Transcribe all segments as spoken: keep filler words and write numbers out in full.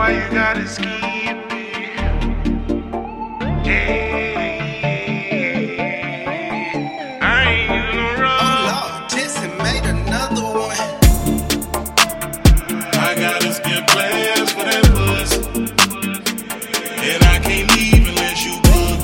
why you gotta skip me. Yeah, I ain't using no rub. Oh Lord, Jesse made another one. I gotta skip class for that pussy, and I can't leave unless you book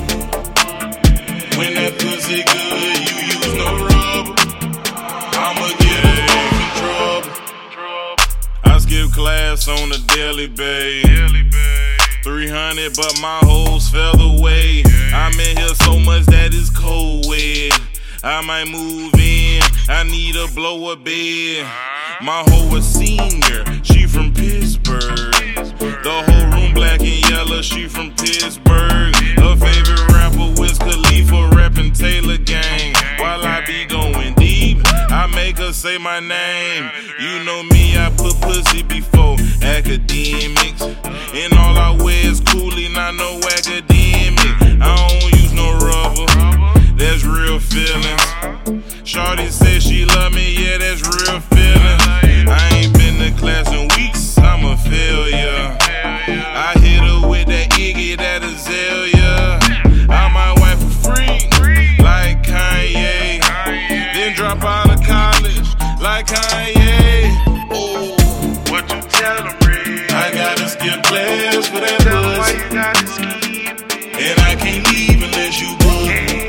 me. When that pussy good, you use no rubber. I'ma get her in trouble. I skip class on a daily babe. three hundred, but my hoes fell away. I'm in here so much that it's cold wet. I might move in, I need a blower bed. My hoe a senior, she from Pittsburgh. The whole room black and yellow, she from Pittsburgh. Her favorite rapper Wiz Khalifa, rapping Taylor Gang. While I be going deep, I make her say my name. You know me, I put pussy before academics. And all I wear is coolie, not no academic. I don't use no rubber, that's real feelings. Shawty said she love me, yeah, that's real feelings. I ain't been to class in weeks, I'm a failure. I hit her with that Iggy, that Azalea. I might wife for free, like Kanye. Then drop out of college, like Kanye. Oh, what you tellin', Red? I gotta skip class for that Tell 'em why pussy, you gotta skip me. and I can't leave unless you book me.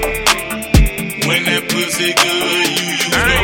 When that pussy good, you use no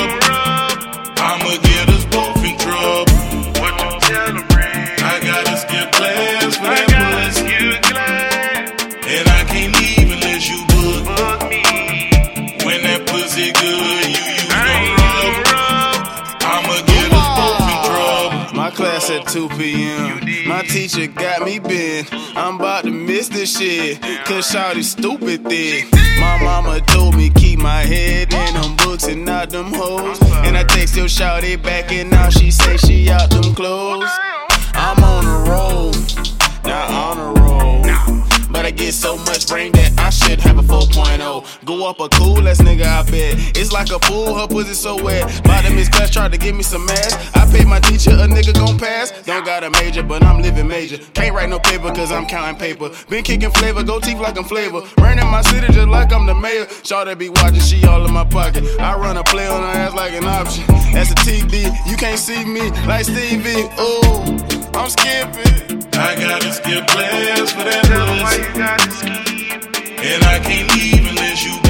rub. I'ma get us both in trouble. What you tellin', Red? I gotta skip class for I that gotta pussy, skip class. and I can't leave unless you book me. Fuck me. When that pussy good, you use I ain't no using no rub. rub. I'ma get us both in trouble. My class at two p.m. My teacher got me bent. I'm about to miss this shit, cause shawty stupid thick. My mama told me keep my head in them books and not them hoes. And I text your shawty back and now she say she out them clothes. I'm on a roll, not on a roll. But I get so much brain that I should have a four point oh. Go up a cool ass nigga, I bet. It's like a pool, her pussy so wet. Bottom miss class tried to give me some ass. I paid my teacher, a nigga gon' pass. Don't got a major, but I'm living major. Can't write no paper cause I'm counting paper. Been kicking flavor, go teeth like I'm flavor. Running my city just like I'm the mayor. Shawty be watching, she all in my pocket. I run a play on her ass like an option. That's a T D, you can't see me like Stevie. Ooh, I'm skipping. I gotta skip class for that Tell 'em why pussy, you gotta skip me. and I can't leave unless you